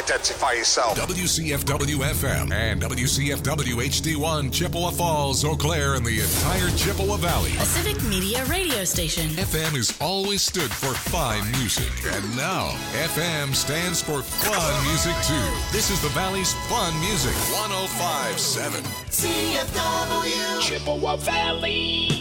identify yourself. WCFW FM and WCFW HD1 Chippewa Falls, Eau Claire, and the entire Chippewa Valley. A Civic Media radio station. FM has always stood for fine music, and now FM stands for fun music too. This is the Valley's fun music. 105.7 CFW Chippewa Valley.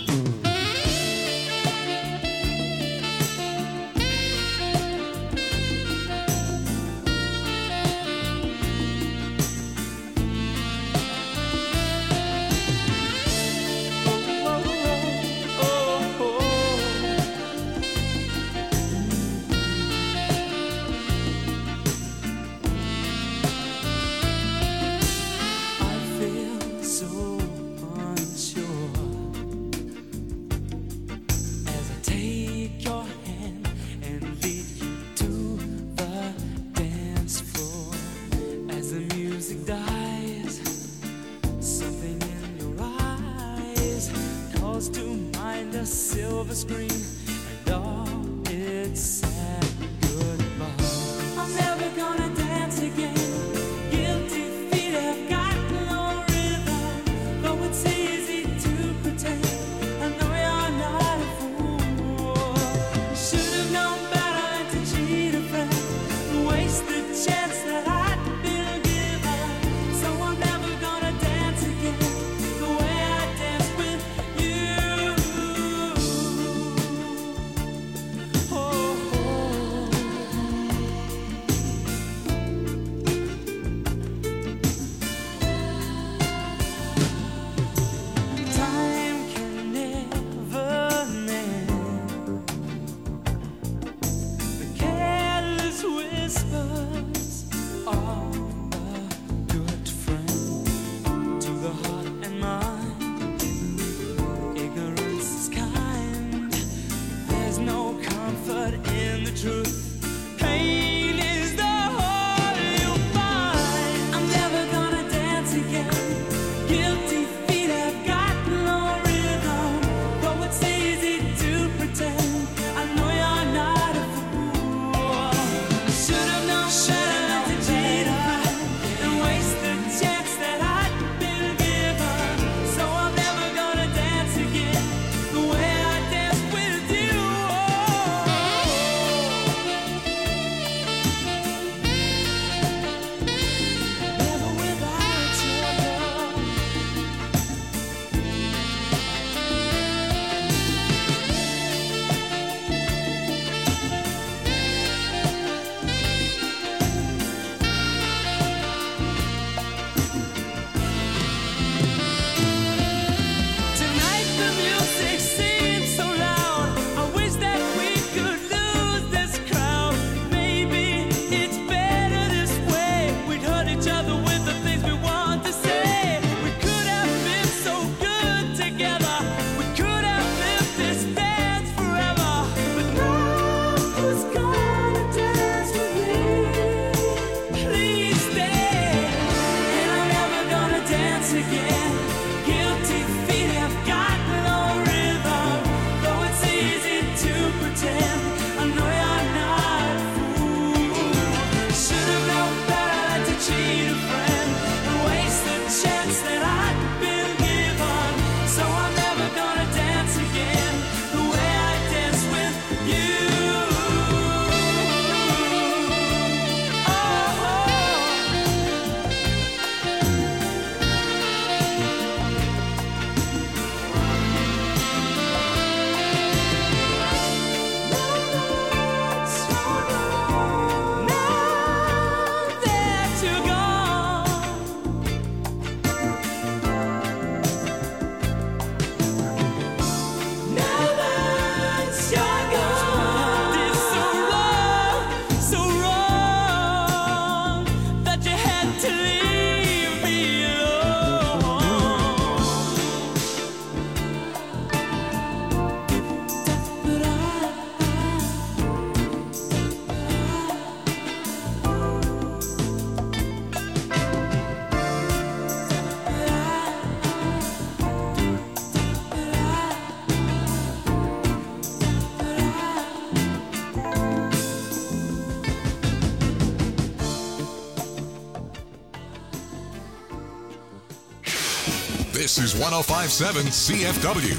This is 105.7 CFW.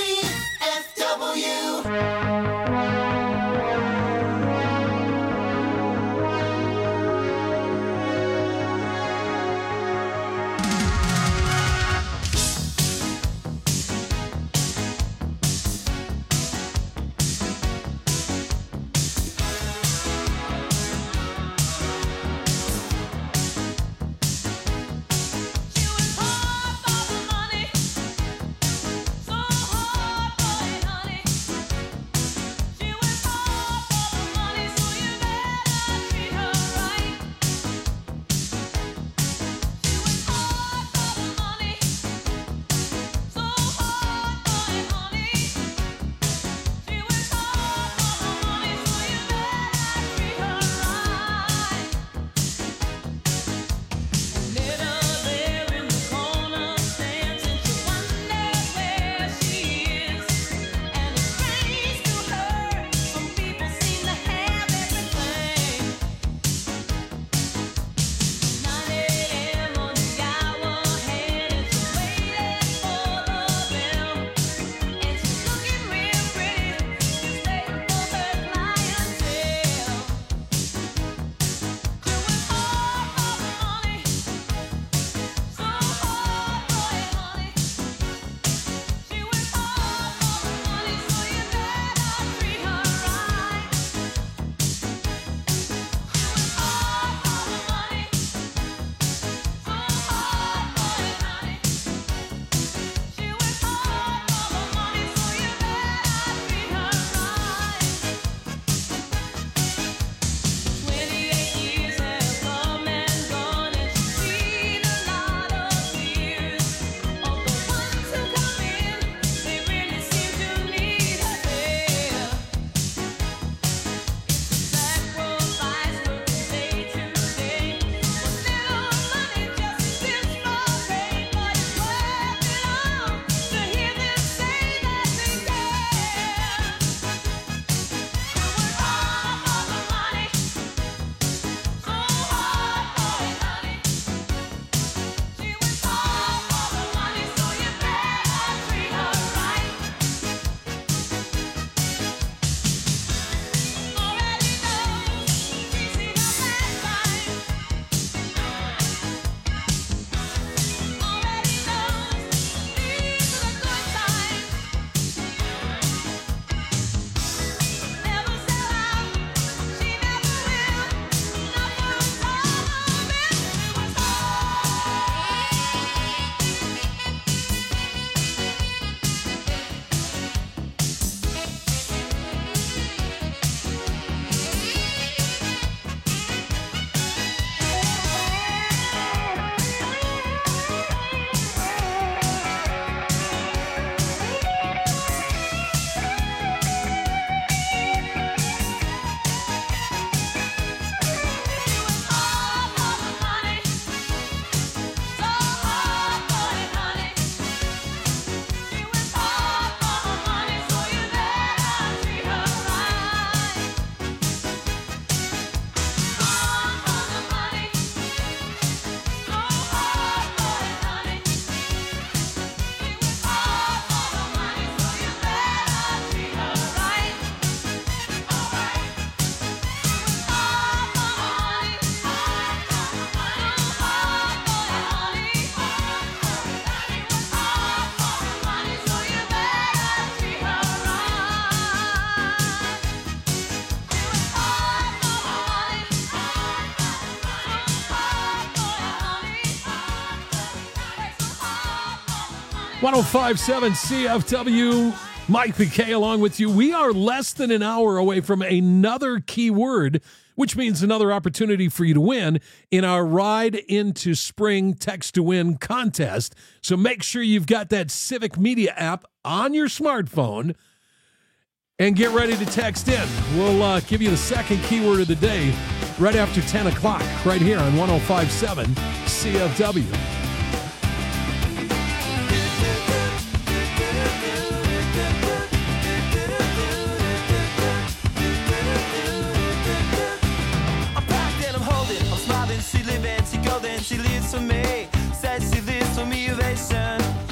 .1057 CFW, Mike McKay along with you. We are less than an hour away from another keyword, which means another opportunity for you to win in our Ride into Spring Text to Win contest. So make sure you've got that Civic Media app on your smartphone and get ready to text in. We'll give you the second keyword of the day right after 10 o'clock right here on 105.7 CFW. She lives for me, says she lives for me, ovation.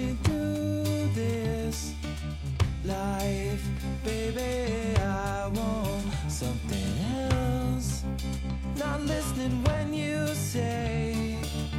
me through this life, baby. I want something else. Not listening when you say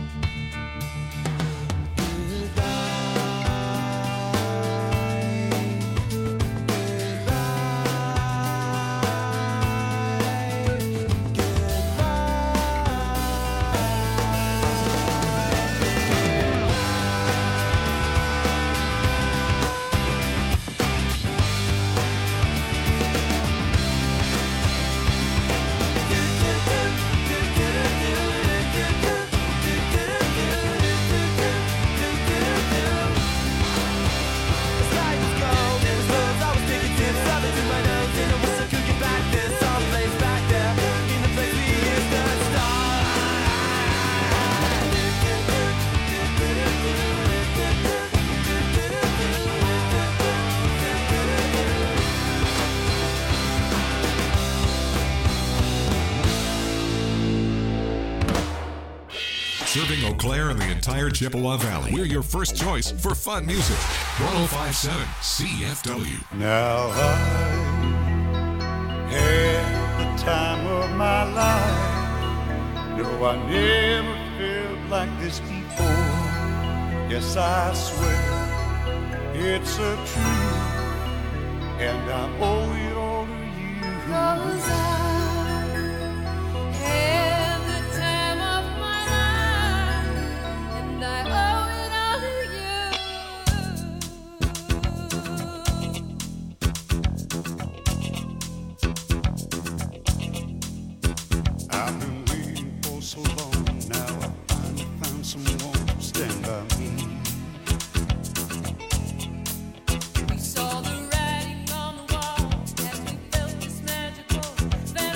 Serving Eau Claire and the entire Chippewa Valley. We're your first choice for fun music. 105.7 CFW. Now I had the time of my life. No, I never felt like this before. Yes, I swear it's a truth, and I owe it all to you. 'Cause I had the time of my life, and I owe it all to you. I've been waiting for so long now. I finally found someone to stand by me. We saw the writing on the wall as we felt this magical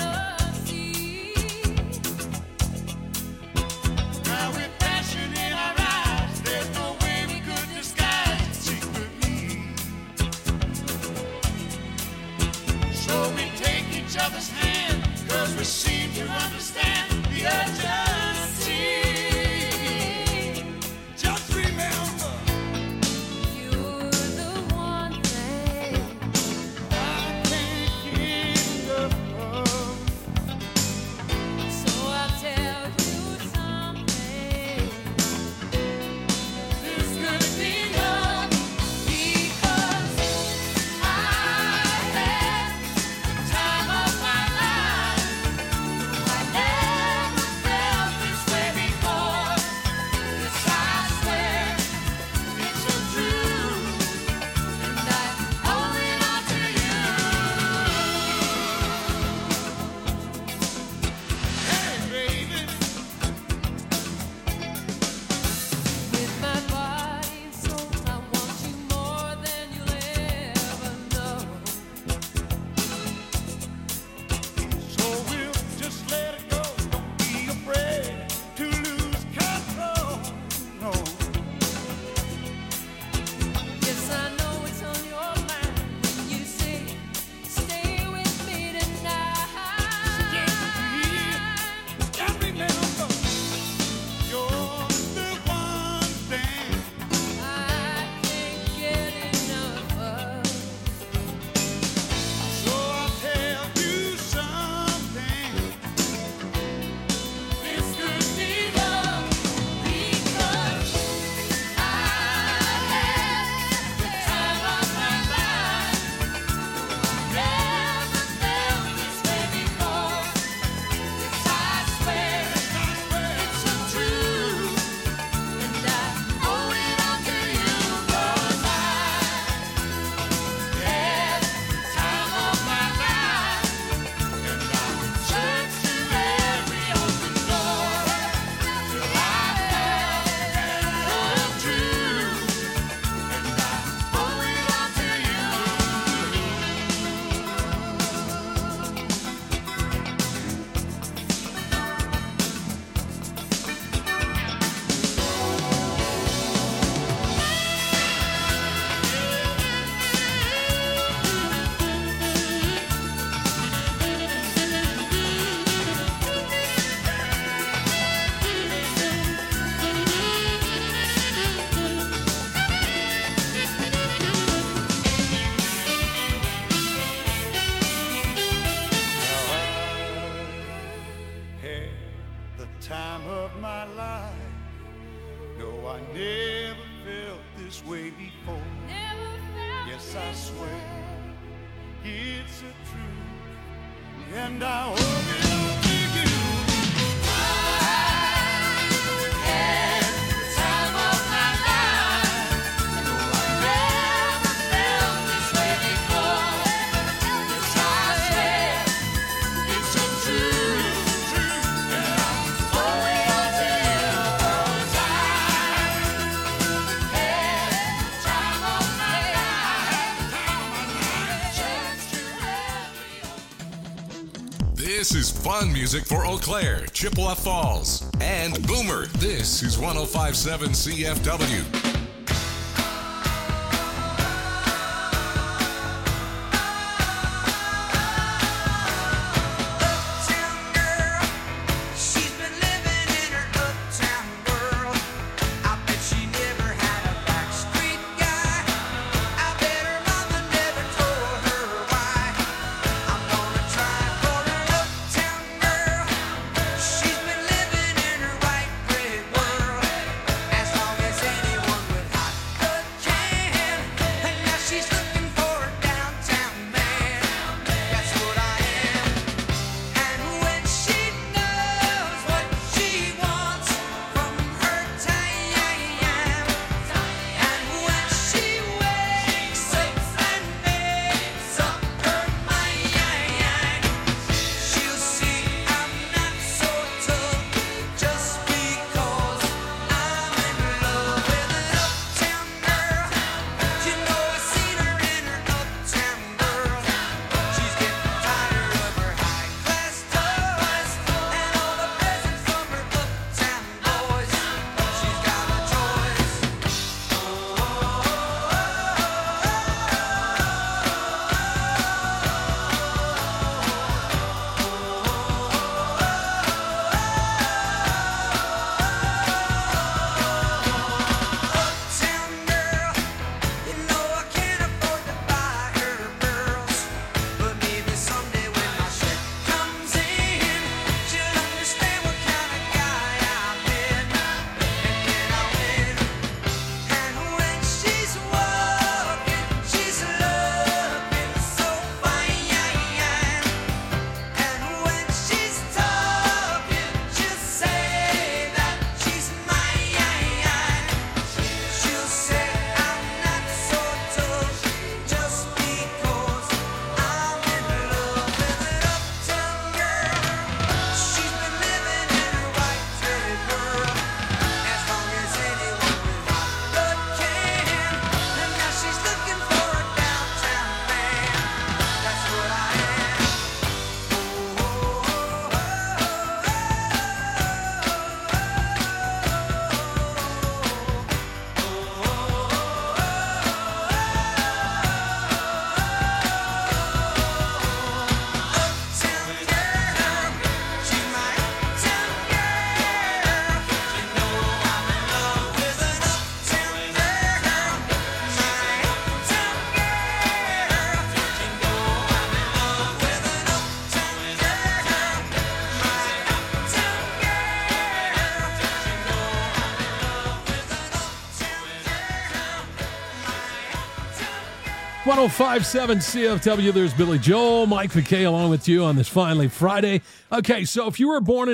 No, I never felt this way before. Yes, I swear it's a truth, and I owe it all to you. This is fun music for Eau Claire, Chippewa Falls, and Boomer. This is 105.7 CFW. .057 CFW, there's Billy Joel, Mike McKay along with you on this finally Friday. Okay, so if you were born in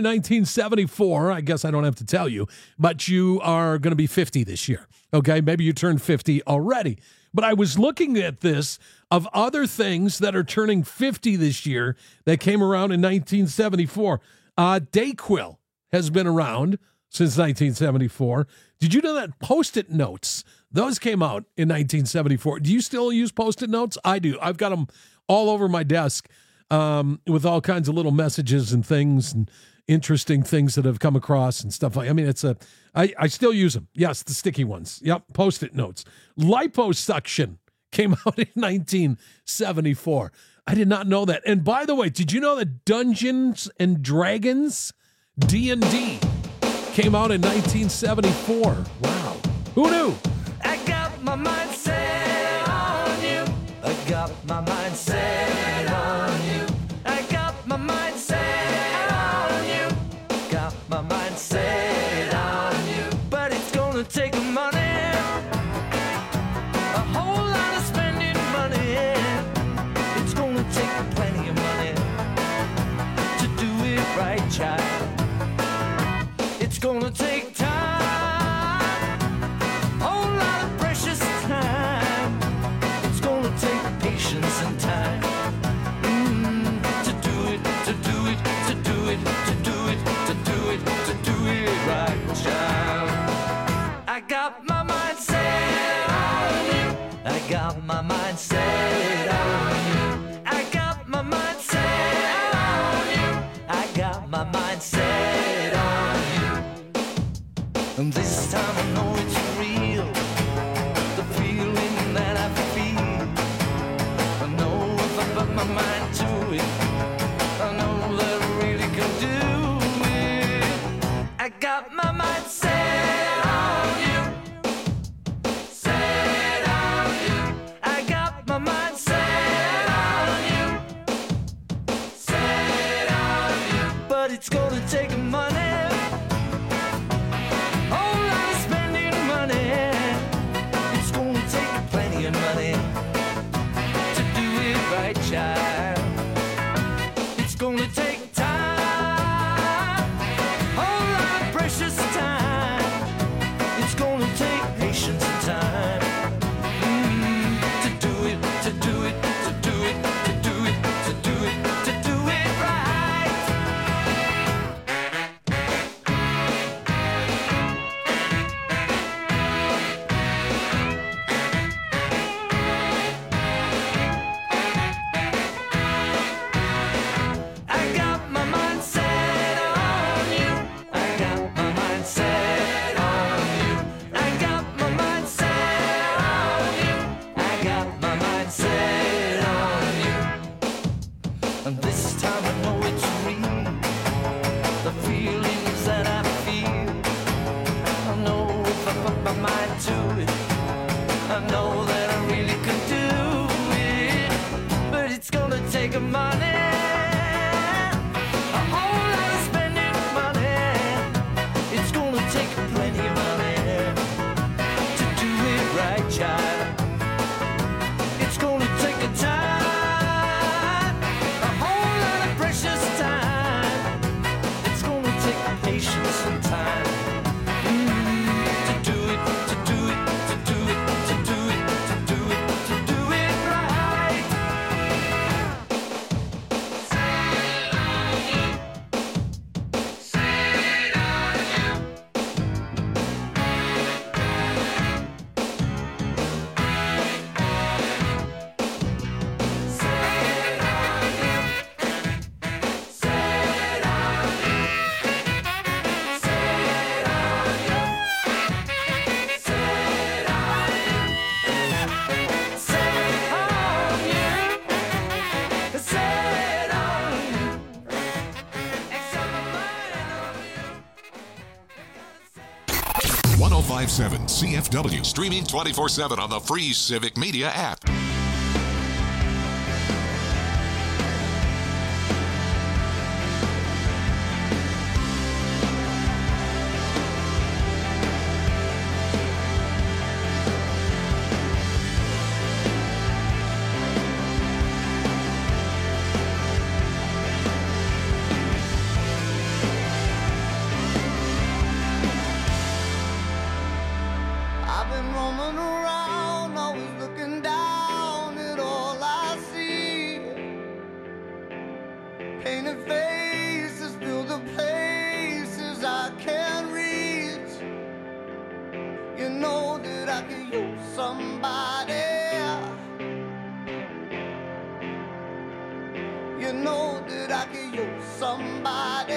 1974, I guess I don't have to tell you, but you are going to be 50 this year. Okay, maybe you turned 50 already. But I was looking at this of other things that are turning 50 this year that came around in 1974. Dayquil has been around since 1974. Did you know that Post-it notes, those came out in 1974. Do you still use Post-it notes? I do. I've got them all over my desk with all kinds of little messages and things and interesting things that have come across and stuff like. I mean, I still use them. Yes, the sticky ones. Yep, Post-it notes. Liposuction came out in 1974. I did not know that. And by the way, did you know that Dungeons and Dragons, D&D, came out in 1974? Wow. Who knew? I got my mind set on you. I got my mind set on you. I got my mind set on you. Got my mind set on you. But it's gonna gonna take money, a whole lot of spending money. It's gonna take plenty of money to do it right, child. It's gonna take time, whole lot of precious time. It's gonna take patience and time to do it, to do it, to do it, to do it, to do it, to do it right, child. I got my mind set on you. I got my mind set on you. I got my mind set on you. I got my mind set on you. And this time I know it's real, the feeling that I feel. I know if I put my mind to it, I know that I really can do it. I got my mind set on you, set on you. I got my mind set on you, set on you. But it's gonna take money, whole lot of spending money. It's gonna take plenty of money to do it right, child. It's gonna take time, whole lot of precious time. It's gonna take patience and time to do it, to do it, to do it, to do it, to do it, to do it right. I got my mind set on you. I got my mind set on you. I got my mind set on you. I got my mind set on you. And this time I know it's real, the feelings that I feel. I know if I put my mind to it, I know that I really could do it. But it's gonna take money, a whole lot of spending money. It's gonna take plenty of money to do it right, child. It's gonna take a time, a whole lot of precious time. It's gonna take patience and time to do it, to do it, to do it, to do it, to do it, to do it right. 1057 CFW. Streaming 24/7 on the free Civic Media app. I've been roaming around, always looking down at all I see. Painted faces fill the places I can't reach. You know that I could use somebody. You know that I could use somebody.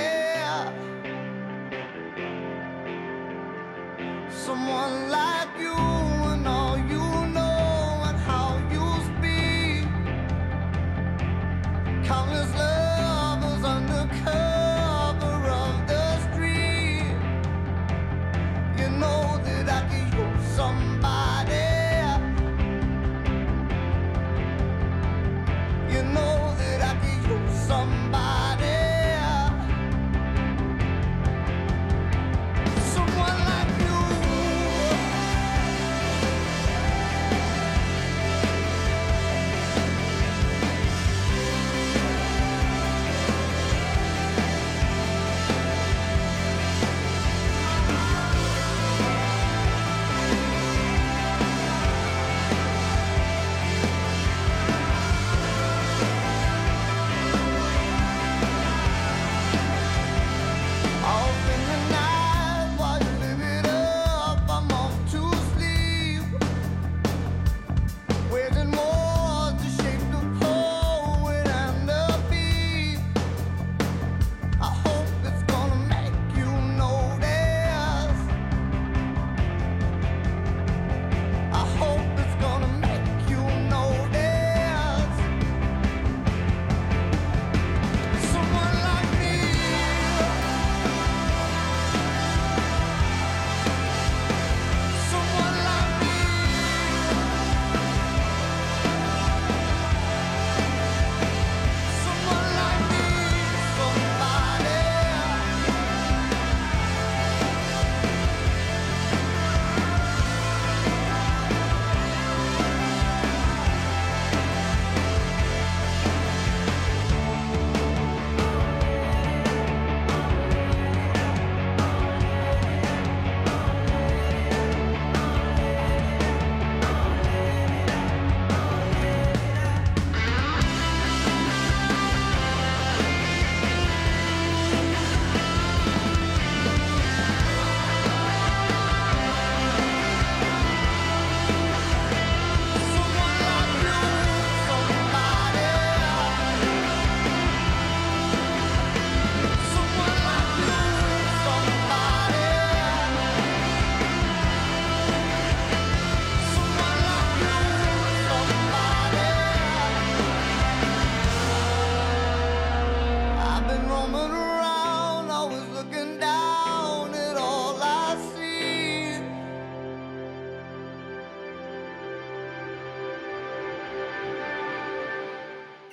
Someone like you and all you know and how you speak. Countless lovers under cover of the street. You know that I could use somebody. You know that I could use somebody. Someone like you.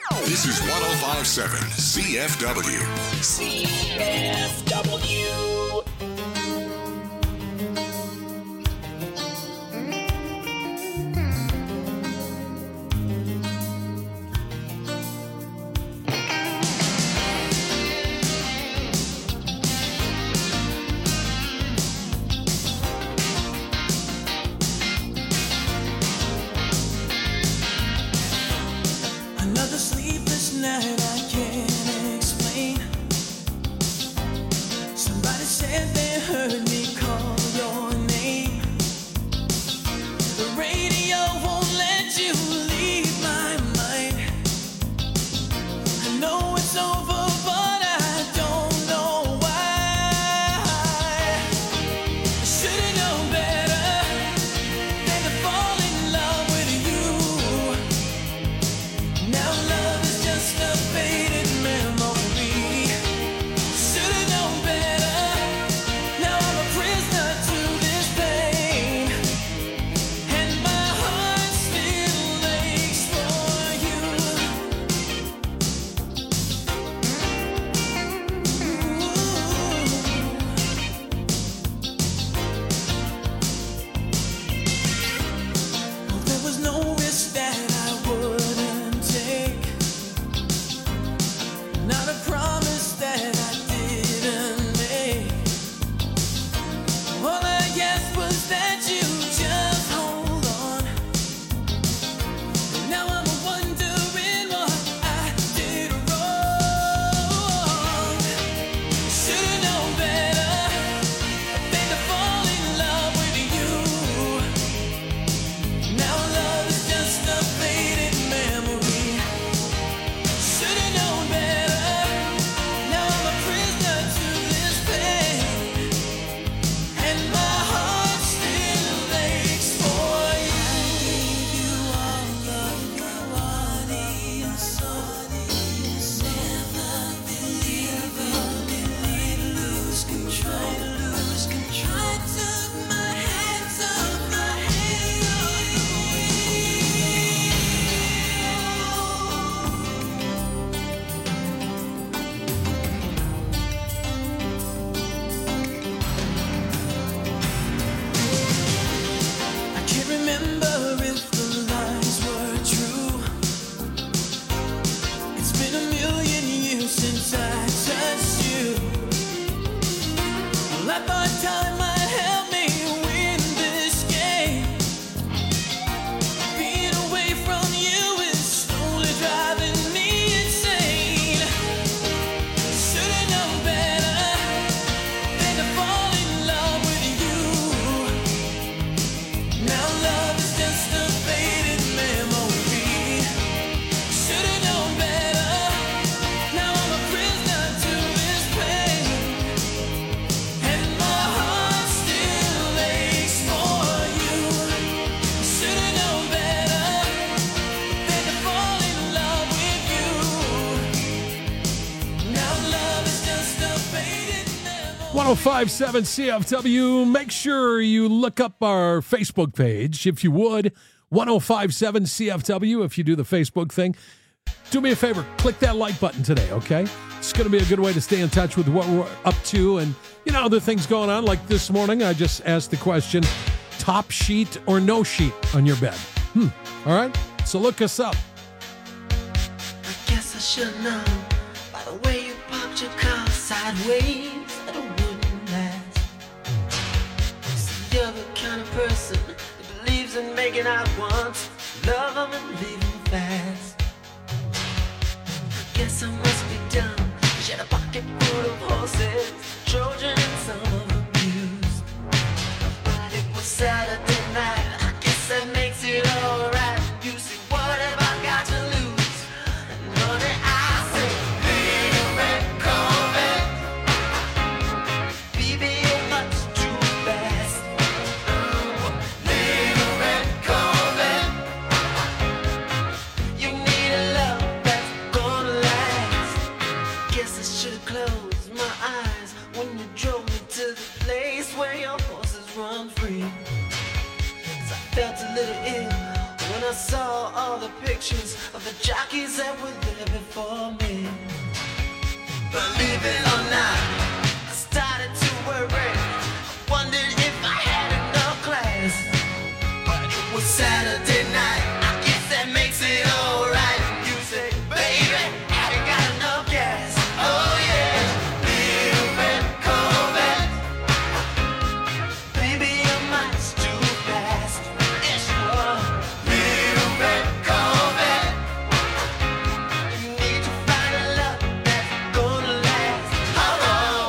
This is 105.7 CFW. CFW. Another sleepless night I can't explain. Somebody said they heard me call your name. The radio won't let you leave my mind. I know it's over, but I don't know why. I should've known better than to fall in love with you. Now love is just a faded memory. Should've known better. Now I'm a prisoner to this pain, and my heart still aches for you. Oh, there was no risk that I wouldn't take, not a promise that I didn't make. All I asked was that you just hold on. And now I'm wondering what I did wrong. Should've known better than to fall in love with you. Now love is just a faded memory. Should've known better. Now I'm a prisoner to this pain, and my heart still aches for you. You all of you wanted, so never believe lose control. I took my hands off my head. I can't remember if the lies were true. It's been a million years since I touched you. Well, I thought time might help me win this game. Being away from you is slowly driving me insane. Should've known better than to fall in love with you. Now love is just a faded memory. Should've known better. Now I'm a prisoner to this pain, and my heart still aches for you. Should've known better than to fall in love with you. Now love is just a faded memory. 105.7 CFW. Make sure you look up our Facebook page, if you would. 105.7 CFW, if you do the Facebook thing. Do me a favor, click that like button today, okay? It's going to be a good way to stay in touch with what we're up to and, other things going on. Like this morning, I just asked the question, top sheet or no sheet on your bed? All right? So look us up. I guess I should know by the way you parked your car sideways that it wouldn't last. See, you're the kind of person that believes in making out once, love them and leave them fast. I guess I must be dumb. She had a pocket full of horses, Trojan and some of them used. But it was Saturday night, I guess that makes it alright. You see, what have I got to lose? And honey, I say, little red Corvette, baby, you're much too fast. Little red Corvette, you need a love that's gonna last. Guess I should've closed my eyes when you drove me to the place where your horses run free. 'Cause I felt a little ill when I saw all the pictures of the jockeys that were there before me. Believe it or not, I started to worry. I wondered if I had enough class. But it was Saturday night, I guess that makes it alright. You say, baby, have you got enough gas? Oh yeah, little red Corvette. Baby, you're much too fast. Yes, you are. Little red Corvette. You need to find a love that's gonna last. Oh,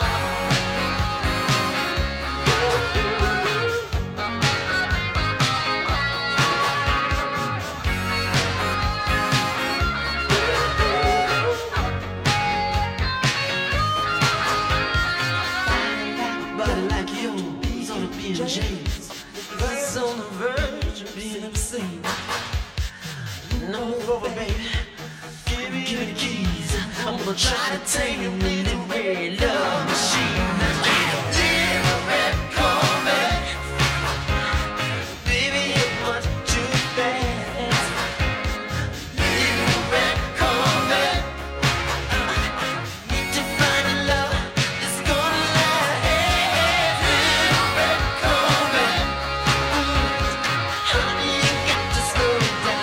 body like yours on a B&J's. That's on the verge of being obscene. No, over, baby. Give me the keys. I'm gonna try to tame you in the red love machine. Little red Corvette. Baby, you're much too fast. Little red Corvette. Need to find a love that's gonna last. Little red Corvette. Honey, you got to slow down.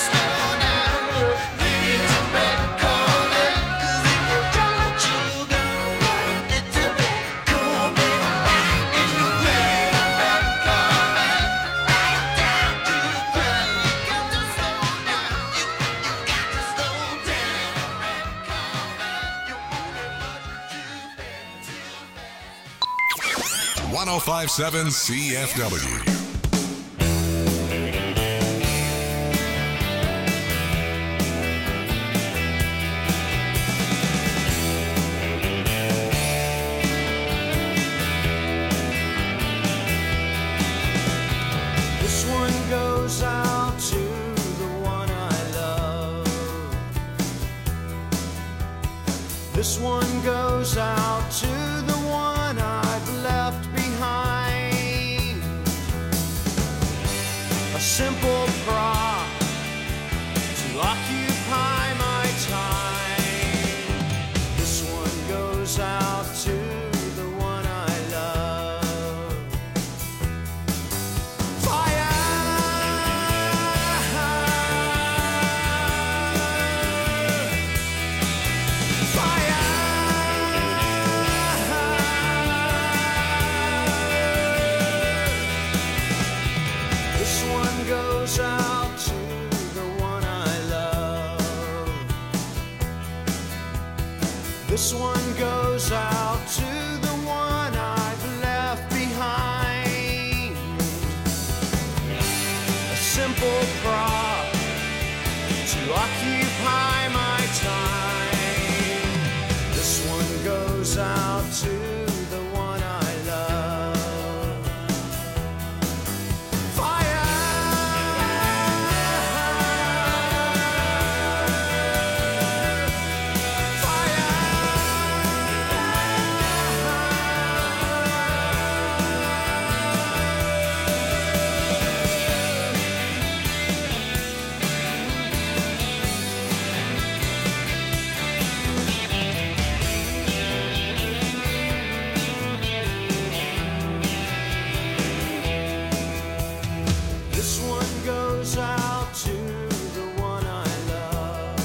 Little red Corvette. 'Cause if you don't, you go. Little red Corvette. In the red Corvette. Right down to the ground. You got to slow down. You got to slow down. Red Corvette. You're moving much too fast. 1057 CFW. This one goes out to the one I love. This one goes out to the one I've left behind. A simple prop to occupy my time. This one goes out to the one I love. This one goes out to the one I love. This one goes out to the one I've left behind. A simple prop to occupy my time. This one goes out to the one I love. This one goes out to the one I love.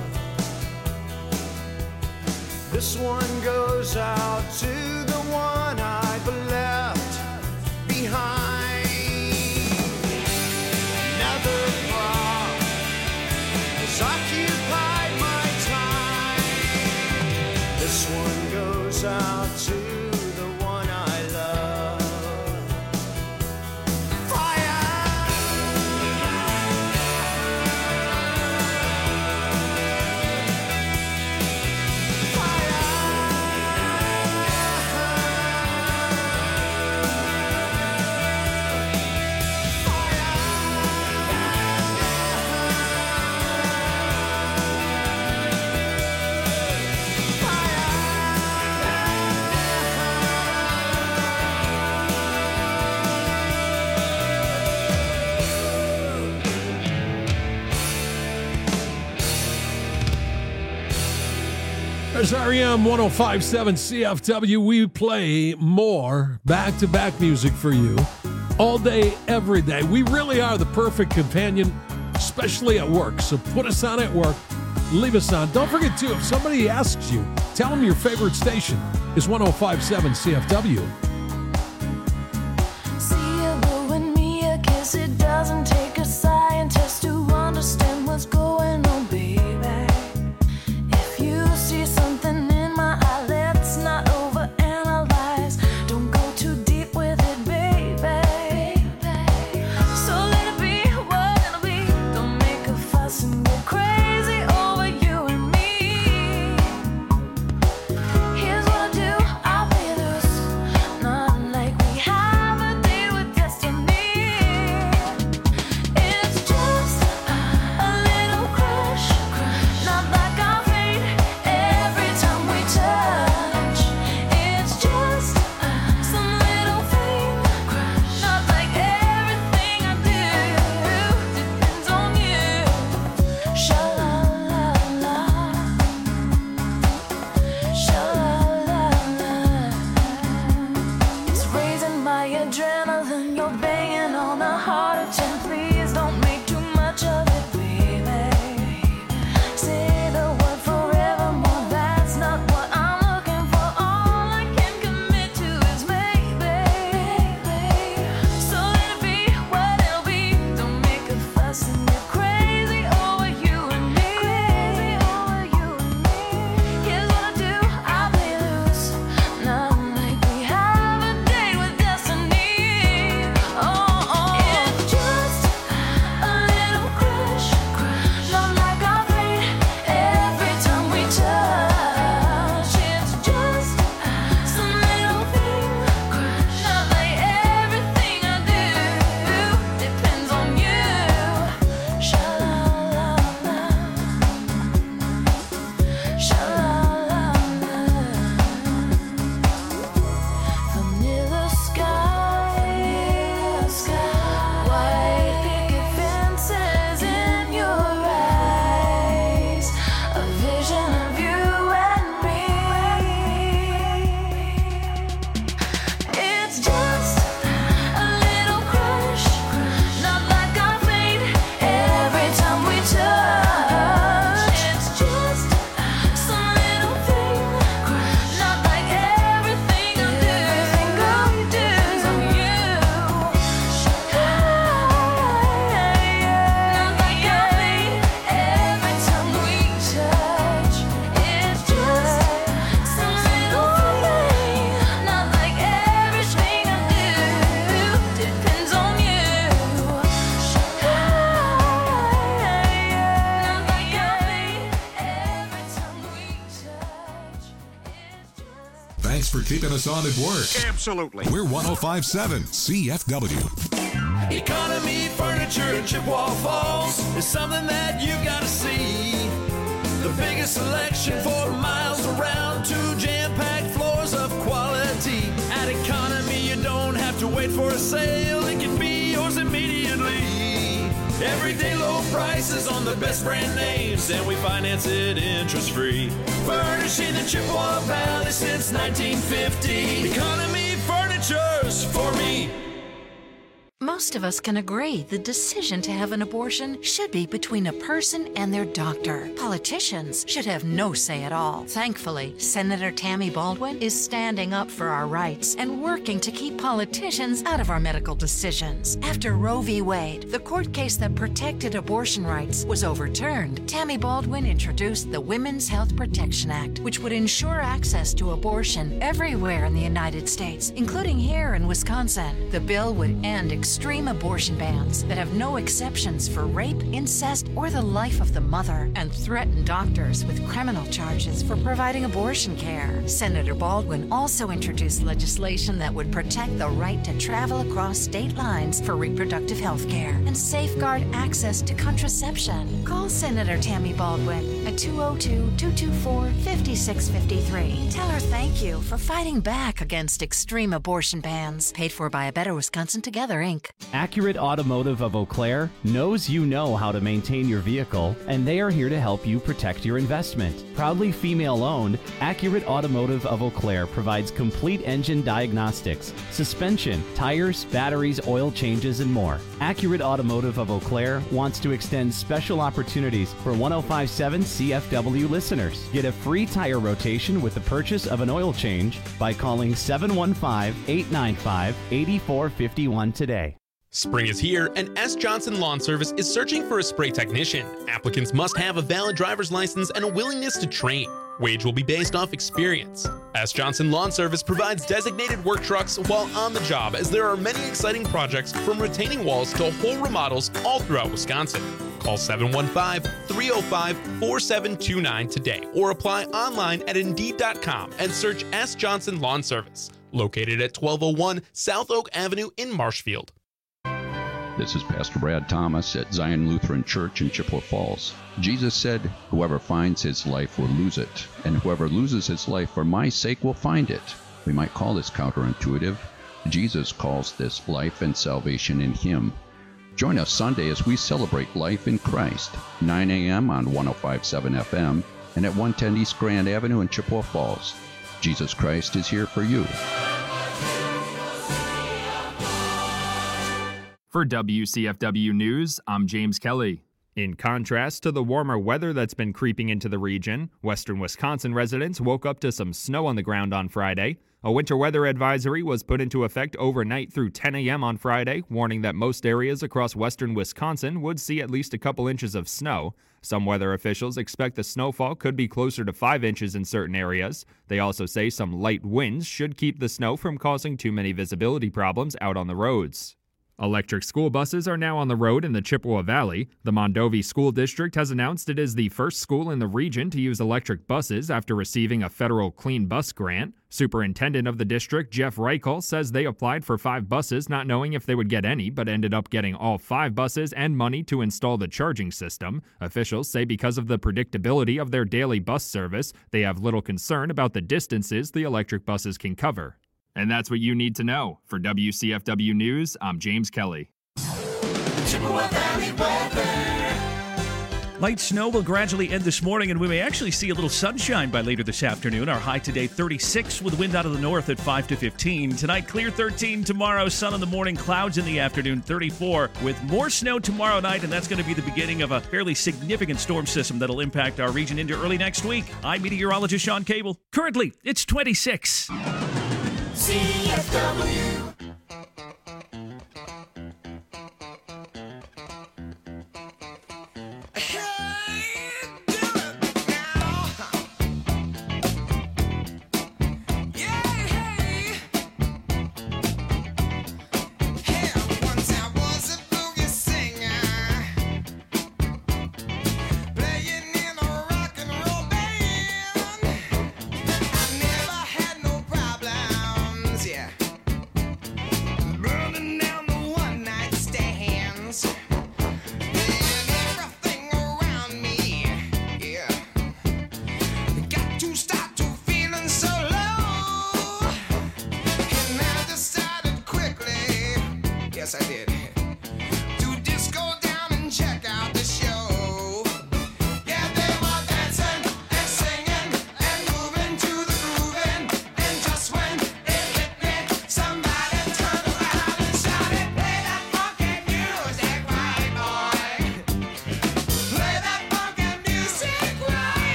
This one goes out to the one I've left behind. Another prop has occupied my time. This one goes out to the one I love. There's REM 105.7 CFW. We play more back-to-back music for you all day, every day. We really are the perfect companion, especially at work. So put us on at work. Leave us on. Don't forget, too, if somebody asks you, tell them your favorite station is 105.7 CFW. See you blowing me a kiss. It doesn't take a scientist to understand what's going on, baby. If you see something in my eye, let's not overanalyze. Don't go too deep with it, baby. So let it be what it'll be. Don't make a fuss and go crazy over you and me. Here's what I do, I'll play loose. Not like we have a date with destiny. It's just a little crush, not like our fate every time we touch. It's just some little thing, not like everything I do depends on you. Sha-la-la-la, sha-la-la-la. It's raising my adrenaline, you're banging on a heart of 10. Please don't make too much of it, baby. Say the word forevermore, that's not what I'm looking for. All I can commit to is maybe. So let it be what it'll be. Don't make a fuss and get crazy over you and me. Here's what I do, I'll play loose. Not like we have a date with destiny. It's just a little crush, not like our fate every time we touch. It's just some little thing, not like everything I do depends on you. Sha-la-la-la, sha-la-la-la. Vanilla skies, white picket fences in your eyes, a vision of you and me. It's just a little crush, not like our fate every time we touch. It's just some little thing, not like everything I do depends on you. Not like our fate every time we touch. It's just some little thing, not like everything I do depends on you. Not like our fate every time we touch. Thanks for keeping us on at work. Absolutely. We're 105.7 CFW. Economy Furniture in Chippewa Falls is something that you gotta see. The biggest selection for miles around, 2 jam-packed floors of quality. At Economy, you don't have to wait for a sale. It can be yours immediately. Everyday low prices on the best brand names, and we finance it interest-free. Furnishing the Chippewa Valley since 1950. Economy Furniture's for me. Most of us can agree the decision to have an abortion should be between a person and their doctor. Politicians should have no say at all. Thankfully, Senator Tammy Baldwin is standing up for our rights and working to keep politicians out of our medical decisions. After Roe v. Wade, the court case that protected abortion rights, was overturned, Tammy Baldwin introduced the Women's Health Protection Act, which would ensure access to abortion everywhere in the United States, including here in Wisconsin. The bill would end extreme abortion bans that have no exceptions for rape, incest, or the life of the mother, and threaten doctors with criminal charges for providing abortion care. Senator Baldwin also introduced legislation that would protect the right to travel across state lines for reproductive health care and safeguard access to contraception. Call Senator Tammy Baldwin at 202-224-5653. Tell her thank you for fighting back against extreme abortion bans. Paid for by A Better Wisconsin Together, Inc. Accurate Automotive of Eau Claire knows you know how to maintain your vehicle, and they are here to help you protect your investment. Proudly female-owned, Accurate Automotive of Eau Claire provides complete engine diagnostics, suspension, tires, batteries, oil changes, and more. Accurate Automotive of Eau Claire wants to extend special opportunities for 105.7 CFW listeners. Get a free tire rotation with the purchase of an oil change by calling 715-895-8451 today. Spring is here, and S. Johnson Lawn Service is searching for a spray technician. Applicants must have a valid driver's license and a willingness to train. Wage will be based off experience. S. Johnson Lawn Service provides designated work trucks while on the job, as there are many exciting projects from retaining walls to whole remodels all throughout Wisconsin. Call 715-305-4729 today or apply online at Indeed.com and search S. Johnson Lawn Service, located at 1201 South Oak Avenue in Marshfield. This is Pastor Brad Thomas at Zion Lutheran Church in Chippewa Falls. Jesus said, "Whoever finds his life will lose it, and whoever loses his life for my sake will find it." We might call this counterintuitive. Jesus calls this life and salvation in him. Join us Sunday as we celebrate life in Christ, 9 a.m. on 105.7 FM and at 110 East Grand Avenue in Chippewa Falls. Jesus Christ is here for you. For WCFW News, I'm James Kelly. In contrast to the warmer weather that's been creeping into the region, western Wisconsin residents woke up to some snow on the ground on Friday. A winter weather advisory was put into effect overnight through 10 a.m. on Friday, warning that most areas across western Wisconsin would see at least a couple inches of snow. Some weather officials expect the snowfall could be closer to 5 inches in certain areas. They also say some light winds should keep the snow from causing too many visibility problems out on the roads. Electric school buses are now on the road in the Chippewa Valley. The Mondovi School District has announced it is the first school in the region to use electric buses after receiving a federal Clean Bus grant. Superintendent of the district, Jeff Reichel, says they applied for 5 buses not knowing if they would get any, but ended up getting all 5 buses and money to install the charging system. Officials say because of the predictability of their daily bus service, they have little concern about the distances the electric buses can cover. And that's what you need to know. For WCFW News, I'm James Kelly. Chippewa Valley weather. Light snow will gradually end this morning, and we may actually see a little sunshine by later this afternoon. Our high today, 36, with wind out of the north at 5 to 15. Tonight, clear 13. Tomorrow, sun in the morning, clouds in the afternoon, 34. With more snow tomorrow night, and that's going to be the beginning of a fairly significant storm system that'll impact our region into early next week. I'm meteorologist Sean Cable. Currently, it's 26. CFW.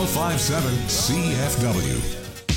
1057 CFW.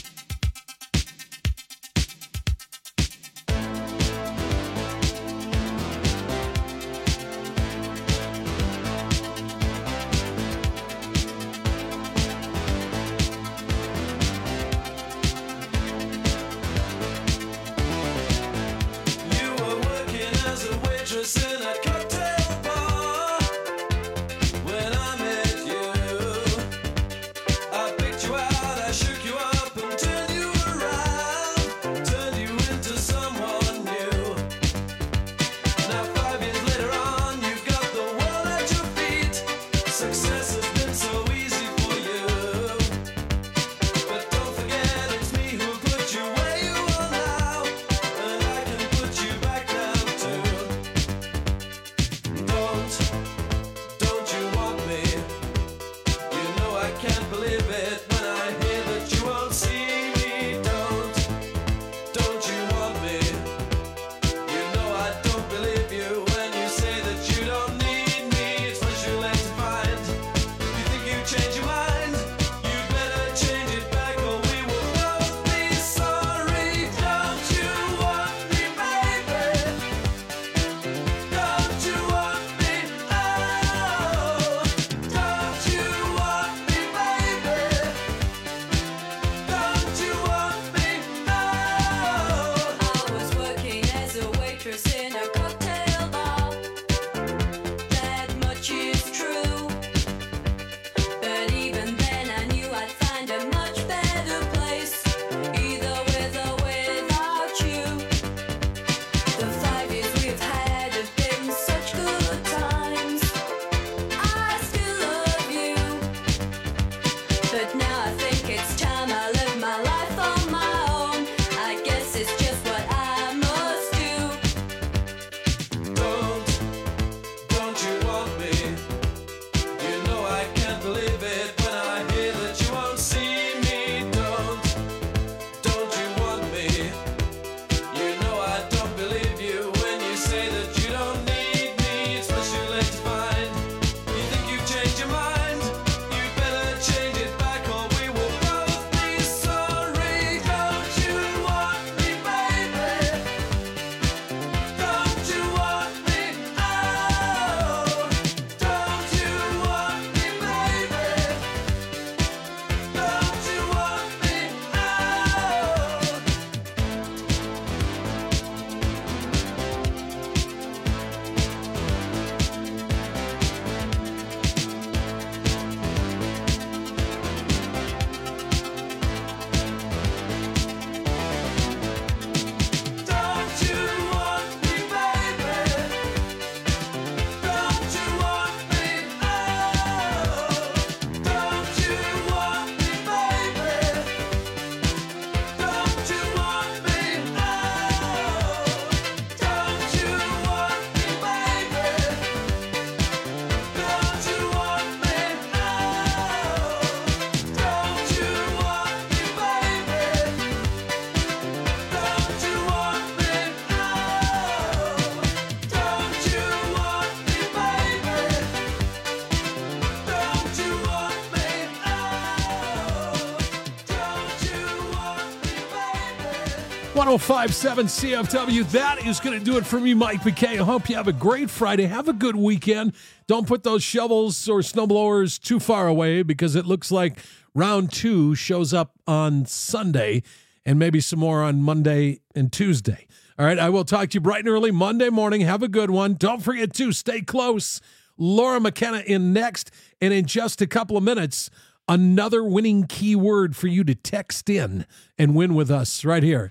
.1057 CFW. That is going to do it for me, Mike McKay. I hope you have a great Friday. Have a good weekend. Don't put those shovels or snowblowers too far away because it looks like round 2 shows up on Sunday and maybe some more on Monday and Tuesday. All right, I will talk to you bright and early Monday morning. Have a good one. Don't forget to stay close. Laura McKenna in next, and in just a couple of minutes, another winning keyword for you to text in and win with us right here.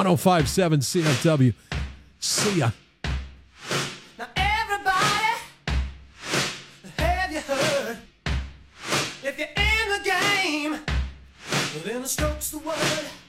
1057 CFW. See ya. Now everybody, have you heard? If you're in the game, then the stroke's the word.